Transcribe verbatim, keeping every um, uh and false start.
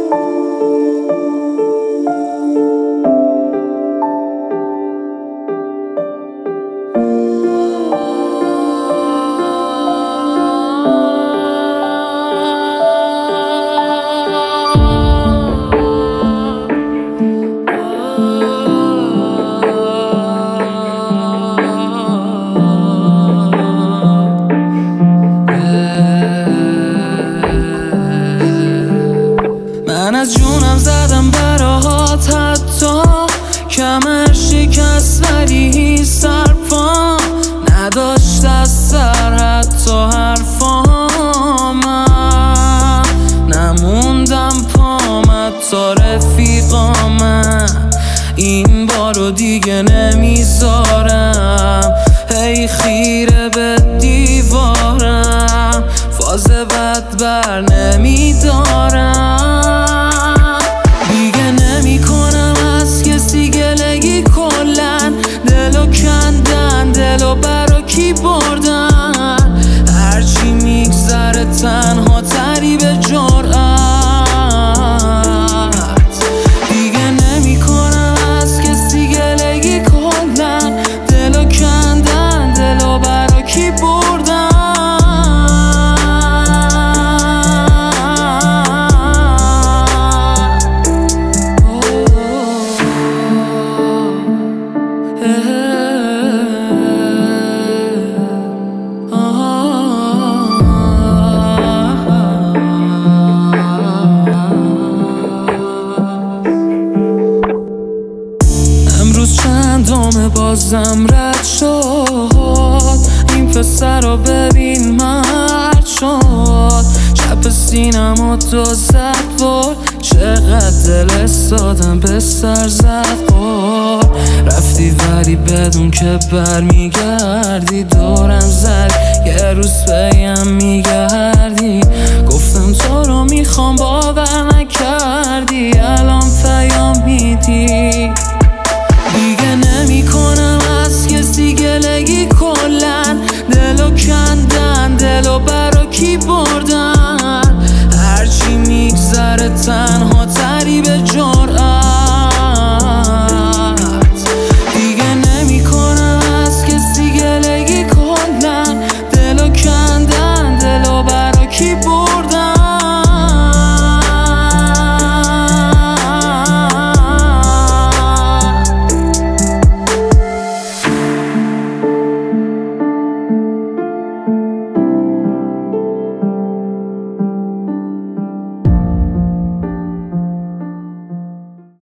من از جونم زدم براهات، حتی کمر شکست ولی سرپا نداشت از سر حتی حرفام. نموندم پام حتی رفیقام، این بارو دیگه نمیذارم. هی خیره به دیوارم، فاز بد بر نمیدارم. دیگه نمی کنم از کسی گلگی، کلن دلو کندن، دلو برا کی بردن. هرچی میگذره تنها تری به جرأت. دیگه نمی کنم از کسی گلگی، کلن دلو کندن، دلو برا کی بردن. امروز چندم بازم رد شد، این پسر رو ببین مرد شد. چپ سینم و دو زد بار، چقدر دل استادم به سر زد بار. رفتی ولی بدون که بر میگردی، دورم زد یه روز بیم میگردی. گفتم تو رو میخوام باور نکردی، الان پیام میدی. دیگه نمی کنم از کسی گلگی، کلن دلو کندن، دلو برا کی بردن.